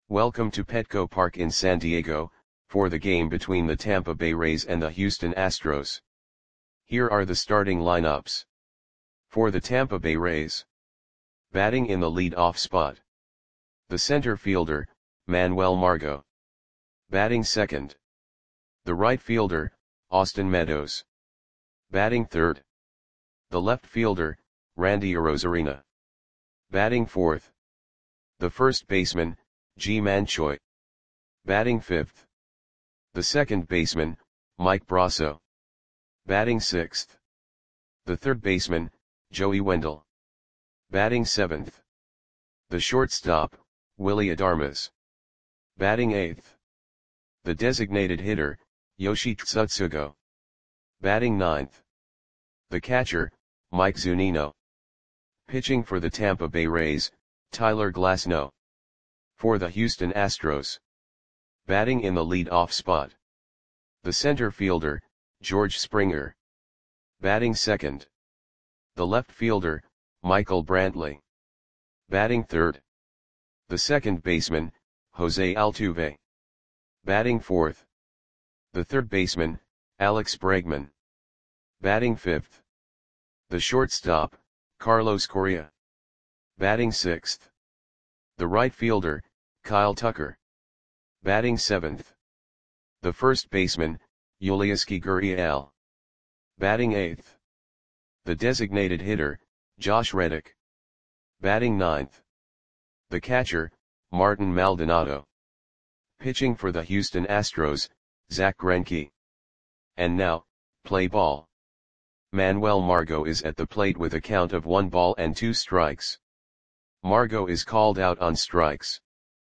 Welcome to Petco Park in San Diego, for the game between the Tampa Bay Rays and the Houston Astros. Here are the starting lineups. For the Tampa Bay Rays. Batting in the lead-off spot. The center fielder, Manuel Margot. Batting second. The right fielder, Austin Meadows. Batting third. The left fielder, Randy Arozarena. Batting fourth. The first baseman, Ji-Man Choi. Batting fifth. The second baseman, Mike Brosseau. Batting sixth. The third baseman, Joey Wendle. Batting seventh. The shortstop, Willy Adames. Batting eighth. The designated hitter, Yoshi Tsutsugo. Batting ninth. The catcher, Mike Zunino. Pitching for the Tampa Bay Rays, Tyler Glasnow. For the Houston Astros. Batting in the lead-off spot. The center fielder, George Springer. Batting second. The left fielder, Michael Brantley. Batting third. The second baseman, Jose Altuve. Batting fourth. The third baseman, Alex Bregman. Batting fifth. The shortstop, Carlos Correa. Batting sixth. The right fielder, Kyle Tucker. Batting seventh. The first baseman, Yulieski Gurriel. Batting eighth. The designated hitter, Josh Reddick. Batting ninth. The catcher, Martin Maldonado. Pitching for the Houston Astros, Zach Greinke. And now, play ball. Manuel Margot is at the plate with a count of 1 ball and 2 strikes. Margot is called out on strikes.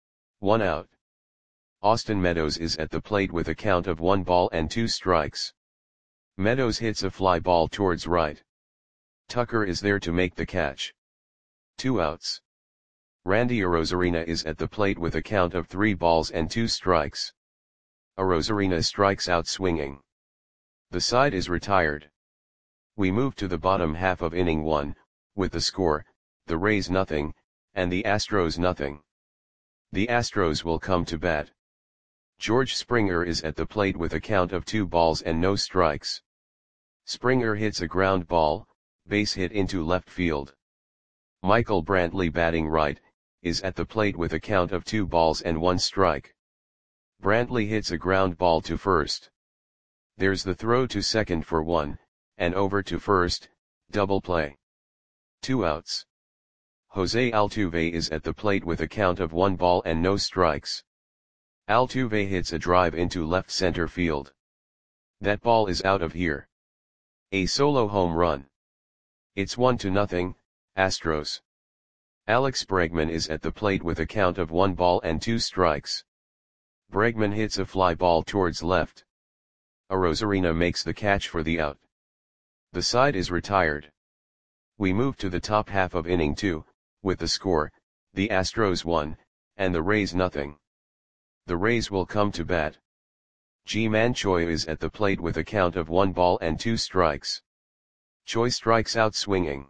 1 out. Austin Meadows is at the plate with a count of 1 ball and 2 strikes. Meadows hits a fly ball towards right. Tucker is there to make the catch. 2 outs. Randy Arozarena is at the plate with a count of 3 balls and 2 strikes. Arozarena strikes out swinging. The side is retired. We move to the bottom half of inning 1, with the score, the Rays nothing, and the Astros nothing. The Astros will come to bat. George Springer is at the plate with a count of 2 balls and no strikes. Springer hits a ground ball, base hit into left field. Michael Brantley, batting right, is at the plate with a count of 2 balls and 1 strike. Brantley hits a ground ball to first. There's the throw to second for 1, and over to first, double play. 2 outs. Jose Altuve is at the plate with a count of 1 ball and no strikes. Altuve hits a drive into left center field. That ball is out of here. A solo home run. It's 1-0, Astros. Alex Bregman is at the plate with a count of 1 ball and 2 strikes. Bregman hits a fly ball towards left. Arozarena makes the catch for the out. The side is retired. We move to the top half of inning 2, with the score, the Astros 1, and the Rays nothing. The Rays will come to bat. Ji-Man Choi is at the plate with a count of 1 ball and 2 strikes. Choi strikes out swinging.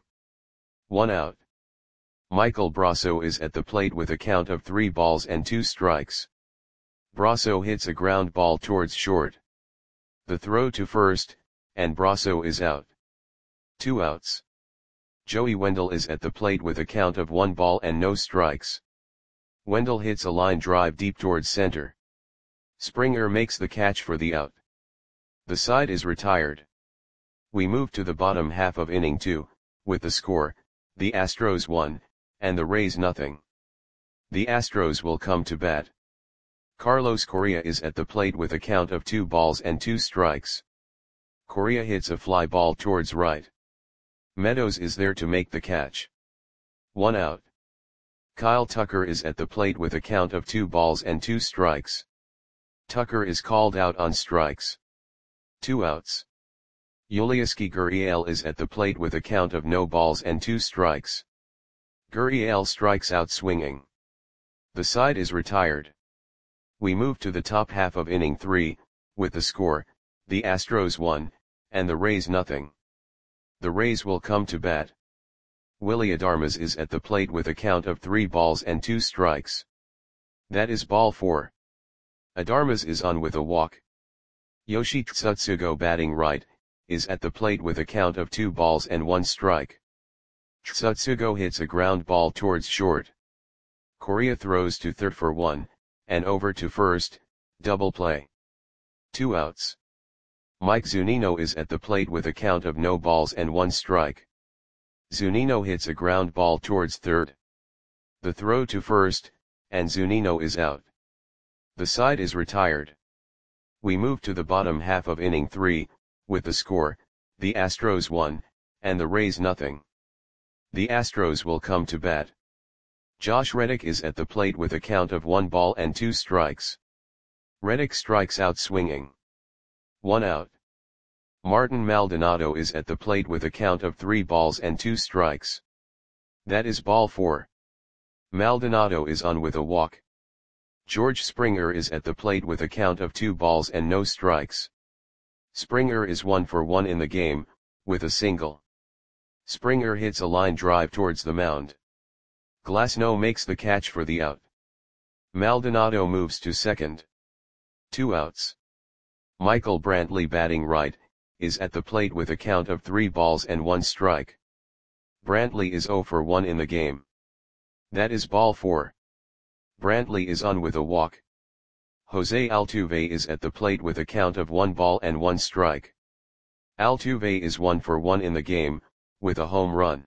1 out. Michael Brosseau is at the plate with a count of 3 balls and 2 strikes. Brosseau hits a ground ball towards short. The throw to first, and Brosseau is out. 2 outs. Joey Wendle is at the plate with a count of 1 ball and no strikes. Wendle hits a line drive deep towards center. Springer makes the catch for the out. The side is retired. We move to the bottom half of inning 2, with the score, the Astros 1, and the Rays nothing. The Astros will come to bat. Carlos Correa is at the plate with a count of 2 balls and 2 strikes. Correa hits a fly ball towards right. Meadows is there to make the catch. 1 out. Kyle Tucker is at the plate with a count of 2 balls and 2 strikes. Tucker is called out on strikes. 2 outs. Yulieski Gurriel is at the plate with a count of no balls and 2 strikes. Gurriel strikes out swinging. The side is retired. We move to the top half of inning 3, with the score, the Astros 1, and the Rays nothing. The Rays will come to bat. Willy Adames is at the plate with a count of 3 balls and 2 strikes. That is ball 4. Adarmas is on with a walk. Yoshi Tsutsugo batting right, is at the plate with a count of 2 balls and 1 strike. Tsutsugo hits a ground ball towards short. Korea throws to third for 1, and over to first, double play. 2 outs. Mike Zunino is at the plate with a count of no balls and 1 strike. Zunino hits a ground ball towards third. The throw to first, and Zunino is out. The side is retired. We move to the bottom half of inning 3, with the score, the Astros 1, and the Rays nothing. The Astros will come to bat. Josh Reddick is at the plate with a count of 1 ball and 2 strikes. Reddick strikes out swinging. 1 out. Martin Maldonado is at the plate with a count of 3 balls and 2 strikes. That is ball 4. Maldonado is on with a walk. George Springer is at the plate with a count of 2 balls and no strikes. Springer is 1 for 1 in the game, with a single. Springer hits a line drive towards the mound. Glasnow makes the catch for the out. Maldonado moves to second. 2 outs. Michael Brantley batting right, is at the plate with a count of 3 balls and 1 strike. Brantley is 0 for 1 in the game. That is ball 4. Brantley is on with a walk. Jose Altuve is at the plate with a count of 1 ball and 1 strike. Altuve is 1 for 1 in the game, with a home run.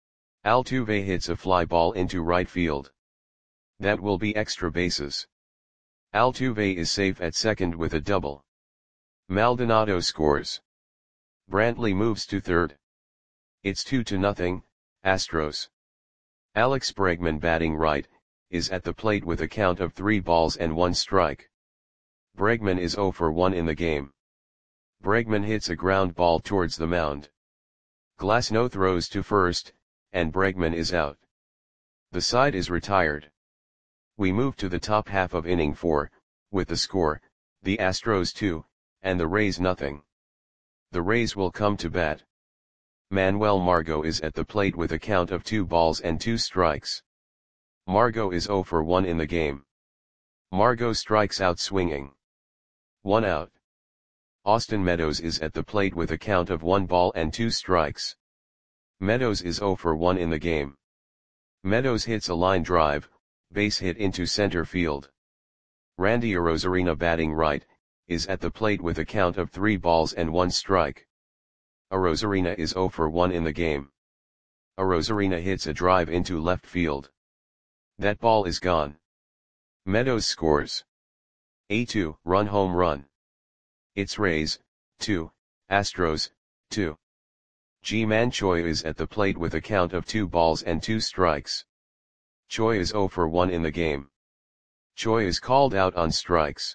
Altuve hits a fly ball into right field. That will be extra bases. Altuve is safe at second with a double. Maldonado scores. Brantley moves to third. It's 2-0, Astros. Alex Bregman batting right, is at the plate with a count of 3 balls and 1 strike. Bregman is 0 for 1 in the game. Bregman hits a ground ball towards the mound. Glasnow throws to first, and Bregman is out. The side is retired. We move to the top half of inning 4, with the score, the Astros 2, and the Rays nothing. The Rays will come to bat. Manuel Margot is at the plate with a count of 2 balls and 2 strikes. Margot is 0 for 1 in the game. Margot strikes out swinging. 1 out. Austin Meadows is at the plate with a count of 1 ball and 2 strikes. Meadows is 0 for 1 in the game. Meadows hits a line drive, base hit into center field. Randy Arozarena batting right, is at the plate with a count of 3 balls and 1 strike. Arozarena is 0 for 1 in the game. Arozarena hits a drive into left field. That ball is gone. Meadows scores. A 2-run home run. It's Rays, 2, Astros, 2. Ji-Man Choi is at the plate with a count of 2 balls and 2 strikes. Choi is 0 for 1 in the game. Choi is called out on strikes.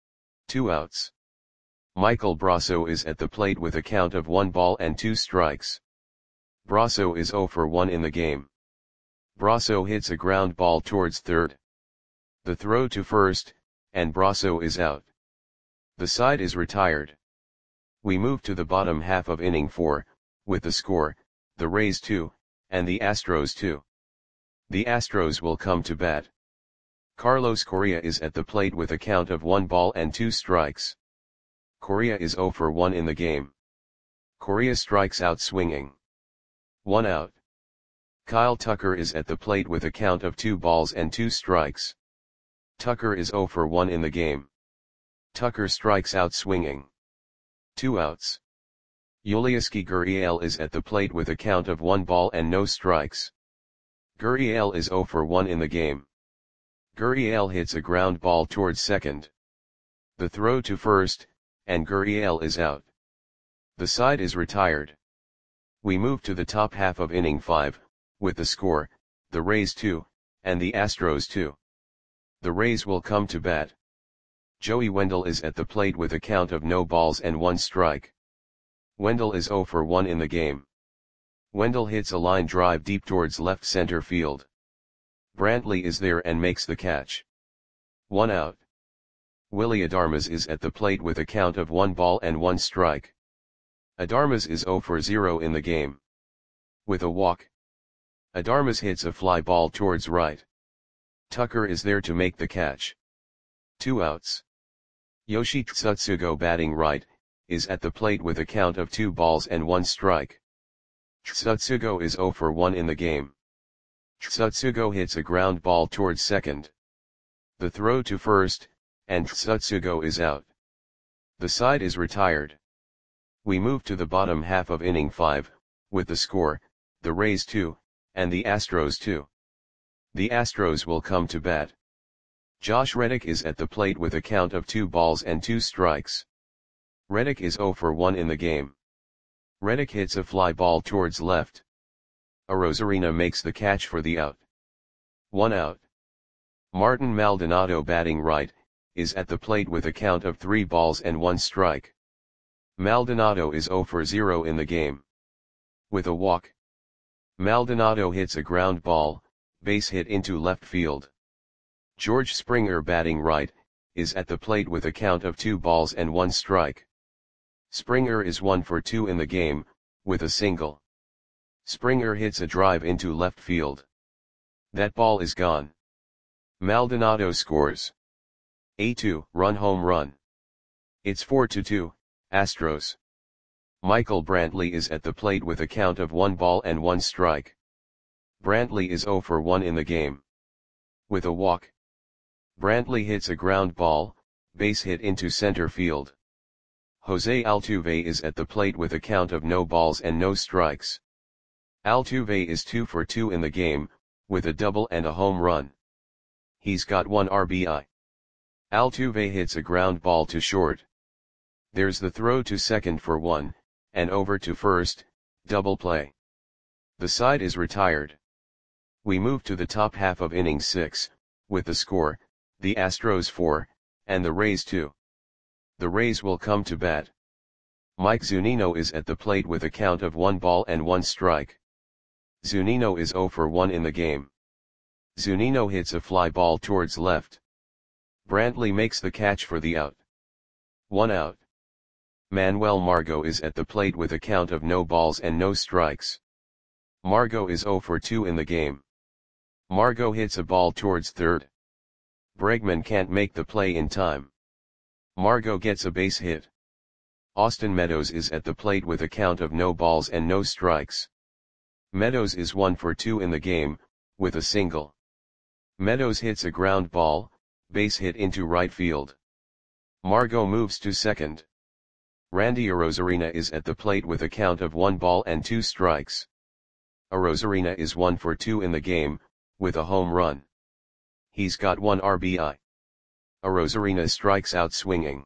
2 outs. Michael Brasso is at the plate with a count of 1 ball and 2 strikes. Brasso is 0 for 1 in the game. Brasso hits a ground ball towards third. The throw to first, and Brasso is out. The side is retired. We move to the bottom half of inning 4, with the score, the Rays 2, and the Astros 2. The Astros will come to bat. Carlos Correa is at the plate with a count of 1 ball and 2 strikes. Correa is 0 for 1 in the game. Correa strikes out swinging. 1 out. Kyle Tucker is at the plate with a count of 2 balls and 2 strikes. Tucker is 0 for 1 in the game. Tucker strikes out swinging. 2 outs. Yulieski Gurriel is at the plate with a count of 1 ball and no strikes. Gurriel is 0 for 1 in the game. Gurriel hits a ground ball towards second. The throw to first, and Gurriel is out. The side is retired. We move to the top half of inning 5, with the score, the Rays 2, and the Astros 2. The Rays will come to bat. Joey Wendell is at the plate with a count of no balls and 1 strike. Wendell is 0 for 1 in the game. Wendell hits a line drive deep towards left center field. Brantley is there and makes the catch. 1 out. Willy Adames is at the plate with a count of 1 ball and 1 strike. Adames is 0 for 0 in the game. With a walk. Adames hits a fly ball towards right. Tucker is there to make the catch. 2 outs. Yoshi Tsutsugo batting right, is at the plate with a count of 2 balls and 1 strike. Tsutsugo is 0 for 1 in the game. Tsutsugo hits a ground ball towards second. The throw to first, and Tsutsugo is out. The side is retired. We move to the bottom half of inning 5, with the score, the Rays 2, and the Astros 2. The Astros will come to bat. Josh Reddick is at the plate with a count of 2 balls and 2 strikes. Reddick is 0 for 1 in the game. Reddick hits a fly ball towards left. Arozarena makes the catch for the out. 1 out. Martin Maldonado batting right, is at the plate with a count of 3 balls and 1 strike. Maldonado is 0 for 0 in the game. With a walk. Maldonado hits a ground ball, base hit into left field. George Springer batting right, is at the plate with a count of 2 balls and 1 strike. Springer is 1 for 2 in the game, with a single. Springer hits a drive into left field. That ball is gone. Maldonado scores a 2-run home run. It's 4-2, Astros. Michael Brantley is at the plate with a count of 1 ball and 1 strike. Brantley is 0 for 1 in the game. With a walk. Brantley hits a ground ball, base hit into center field. Jose Altuve is at the plate with a count of no balls and no strikes. Altuve is 2 for 2 in the game, with a double and a home run. He's got 1 RBI. Altuve hits a ground ball to short. There's the throw to second for 1, and over to first, double play. The side is retired. We move to the top half of inning 6, with the score, the Astros 4, and the Rays 2. The Rays will come to bat. Mike Zunino is at the plate with a count of 1 ball and 1 strike. Zunino is 0 for 1 in the game. Zunino hits a fly ball towards left. Brantley makes the catch for the out. 1 out. Manuel Margot is at the plate with a count of no balls and no strikes. Margot is 0 for 2 in the game. Margot hits a ball towards third. Bregman can't make the play in time. Margot gets a base hit. Austin Meadows is at the plate with a count of no balls and no strikes. Meadows is 1 for 2 in the game, with a single. Meadows hits a ground ball, base hit into right field. Margot moves to second. Randy Arozarena is at the plate with a count of 1 ball and 2 strikes. Arozarena is 1 for 2 in the game, with a home run. He's got 1 RBI. Arozarena strikes out swinging.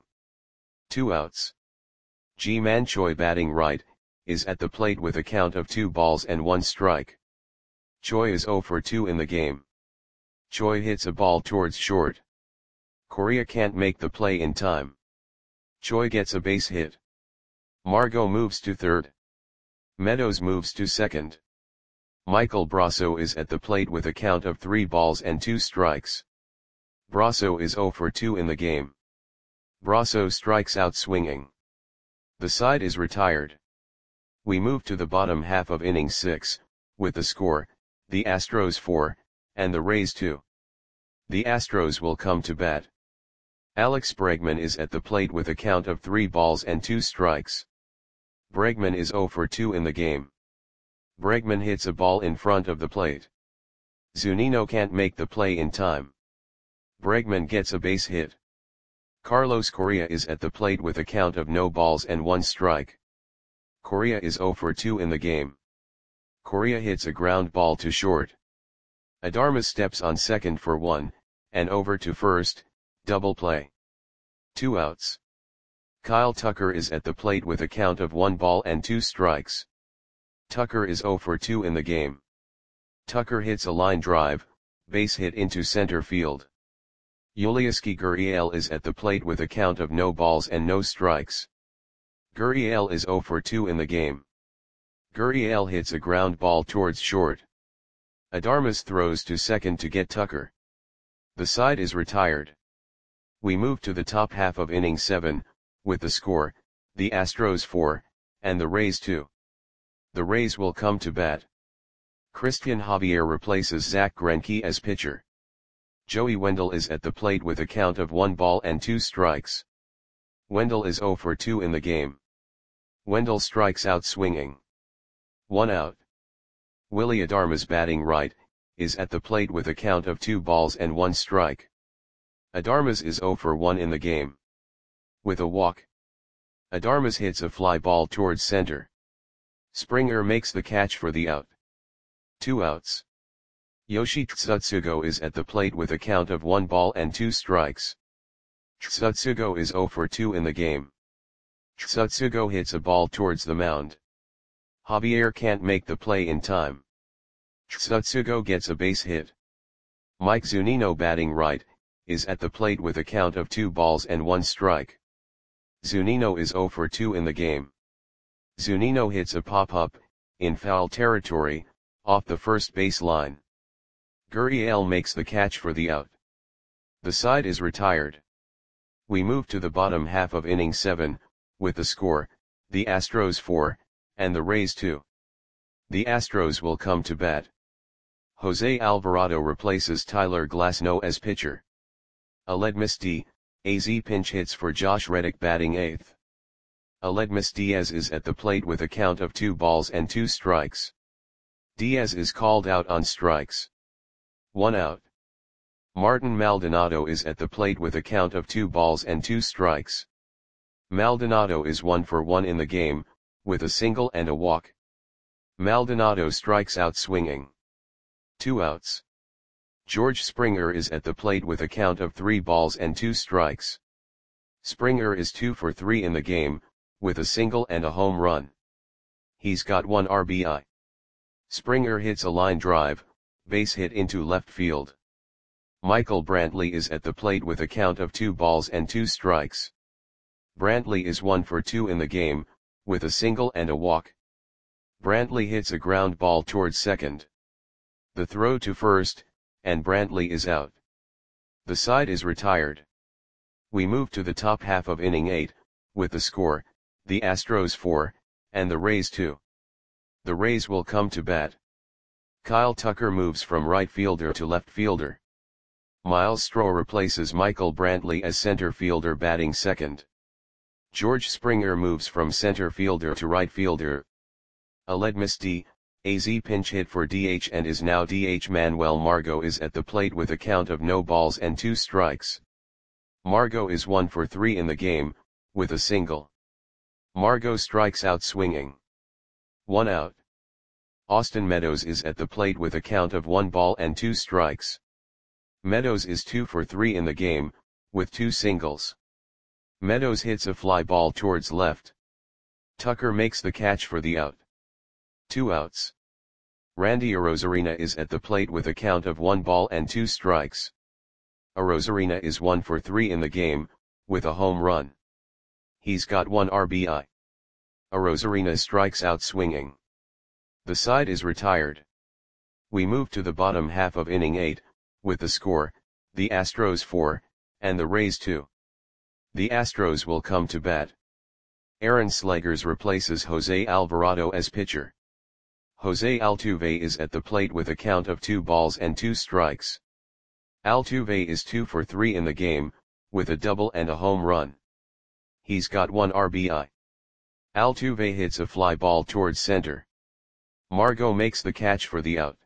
2 outs. Ji-Man Choi batting right, is at the plate with a count of 2 balls and 1 strike. Choi is 0 for 2 in the game. Choi hits a ball towards short. Correa can't make the play in time. Choi gets a base hit. Margot moves to third. Meadows moves to second. Michael Brasso is at the plate with a count of 3 balls and 2 strikes. Brasso is 0 for 2 in the game. Brasso strikes out swinging. The side is retired. We move to the bottom half of inning 6, with the score, the Astros 4, and the Rays 2. The Astros will come to bat. Alex Bregman is at the plate with a count of 3 balls and 2 strikes. Bregman is 0 for 2 in the game. Bregman hits a ball in front of the plate. Zunino can't make the play in time. Bregman gets a base hit. Carlos Correa is at the plate with a count of no balls and 1 strike. Correa is 0 for 2 in the game. Correa hits a ground ball to short. Adarma steps on second for 1, and over to first, double play. 2 outs. Kyle Tucker is at the plate with a count of 1 ball and 2 strikes. Tucker is 0 for 2 in the game. Tucker hits a line drive, base hit into center field. Yulieski Gurriel is at the plate with a count of no balls and no strikes. Gurriel is 0 for 2 in the game. Gurriel hits a ground ball towards short. Adarmas throws to second to get Tucker. The side is retired. We move to the top half of inning 7, with the score, the Astros 4, and the Rays 2. The Rays will come to bat. Christian Javier replaces Zach Greinke as pitcher. Joey Wendell is at the plate with a count of 1 ball and 2 strikes. Wendell is 0 for 2 in the game. Wendell strikes out swinging. 1 out. Willy Adames batting right, is at the plate with a count of 2 balls and 1 strike. Adames is 0 for 1 in the game. With a walk. Adames hits a fly ball towards center. Springer makes the catch for the out. 2 outs. Yoshi Tsutsugo is at the plate with a count of 1 ball and 2 strikes. Tsutsugo is 0 for 2 in the game. Tsutsugo hits a ball towards the mound. Javier can't make the play in time. Tsutsugo gets a base hit. Mike Zunino batting right, is at the plate with a count of 2 balls and 1 strike. Zunino is 0 for 2 in the game. Zunino hits a pop-up, in foul territory, off the first base line. Gurriel makes the catch for the out. The side is retired. We move to the bottom half of inning 7, with the score, the Astros 4, and the Rays 2. The Astros will come to bat. Jose Alvarado replaces Tyler Glasnow as pitcher. Aledmys Diaz pinch hits for Josh Reddick batting 8th. Aledmys Diaz is at the plate with a count of 2 balls and 2 strikes. Diaz is called out on strikes. 1 out. Martin Maldonado is at the plate with a count of 2 balls and 2 strikes. Maldonado is 1 for 1 in the game, with a single and a walk. Maldonado strikes out swinging. 2 outs. George Springer is at the plate with a count of 3 balls and 2 strikes. Springer is 2 for 3 in the game, with a single and a home run. He's got 1 RBI. Springer hits a line drive, base hit into left field. Michael Brantley is at the plate with a count of 2 balls and 2 strikes. Brantley is 1 for 2 in the game, with a single and a walk. Brantley hits a ground ball towards second. The throw to first, and Brantley is out. The side is retired. We move to the top half of inning 8, with the score, the Astros 4, and the Rays 2. The Rays will come to bat. Kyle Tucker moves from right fielder to left fielder. Miles Straw replaces Michael Brantley as center fielder batting second. George Springer moves from center fielder to right fielder. Aledmys Diaz pinch hit for DH and is now DH. Manuel Margot is at the plate with a count of no balls and 2 strikes. Margot is 1 for 3 in the game, with a single. Margot strikes out swinging. 1 out. Austin Meadows is at the plate with a count of 1 ball and 2 strikes. Meadows is 2 for 3 in the game, with 2 singles. Meadows hits a fly ball towards left. Tucker makes the catch for the out. 2 outs. Randy Arozarena is at the plate with a count of 1 ball and 2 strikes. Arozarena is 1 for 3 in the game, with a home run. He's got 1 RBI. Arozarena strikes out swinging. The side is retired. We move to the bottom half of inning 8, with the score, the Astros 4, and the Rays 2. The Astros will come to bat. Aaron Slegers replaces Jose Alvarado as pitcher. Jose Altuve is at the plate with a count of 2 balls and 2 strikes. Altuve is 2 for 3 in the game, with a double and a home run. He's got 1 RBI. Altuve hits a fly ball towards center. Margot makes the catch for the out.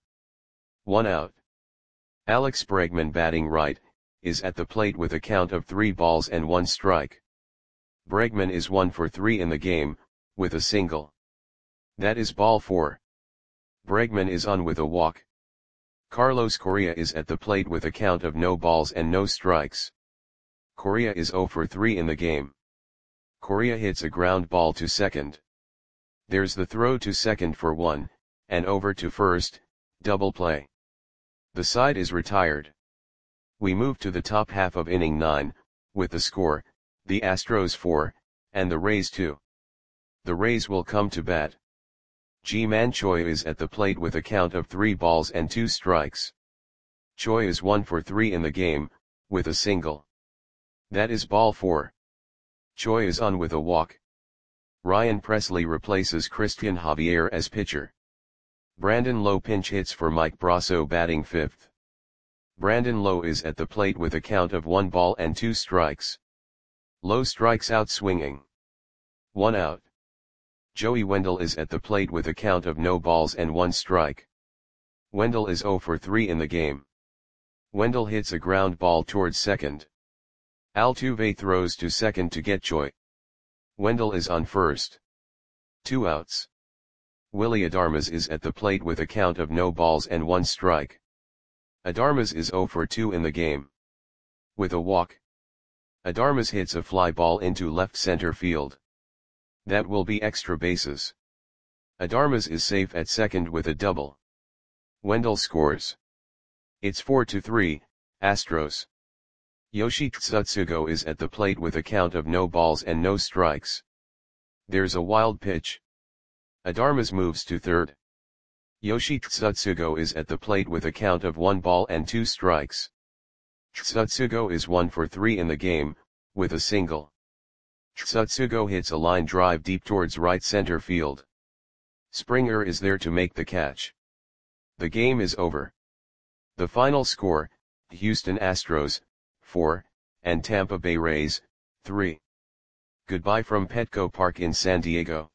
1 out. Alex Bregman batting right, is at the plate with a count of 3 balls and 1 strike. Bregman is 1 for 3 in the game, with a single. That is ball 4. Bregman is on with a walk. Carlos Correa is at the plate with a count of no balls and no strikes. Correa is 0 for 3 in the game. Correa hits a ground ball to second. There's the throw to second for 1, and over to first, double play. The side is retired. We move to the top half of inning 9, with the score, the Astros 4, and the Rays 2. The Rays will come to bat. Ji-Man Choi is at the plate with a count of 3 balls and 2 strikes. Choi is 1 for 3 in the game, with a single. That is ball 4. Choi is on with a walk. Ryan Presley replaces Christian Javier as pitcher. Brandon Lowe pinch hits for Mike Brasso batting 5th. Brandon Lowe is at the plate with a count of 1 ball and 2 strikes. Lowe strikes out swinging. 1 out. Joey Wendell is at the plate with a count of no balls and 1 strike. Wendell is 0 for 3 in the game. Wendell hits a ground ball towards second. Altuve throws to second to get Choi. Wendell is on first. 2 outs. Willy Adames is at the plate with a count of no balls and 1 strike. Adames is 0 for 2 in the game. With a walk, Adames hits a fly ball into left center field. That will be extra bases. Adames is safe at second with a double. Wendell scores. It's 4-3, Astros. Yoshi Tsutsugo is at the plate with a count of no balls and no strikes. There's a wild pitch. Adames moves to third. Yoshi Tsutsugo is at the plate with a count of 1 ball and 2 strikes. Tsutsugo is 1 for 3 in the game, with a single. Tsutsugo hits a line drive deep towards right center field. Springer is there to make the catch. The game is over. The final score, Houston Astros, 4, and Tampa Bay Rays, 3. Goodbye from Petco Park in San Diego.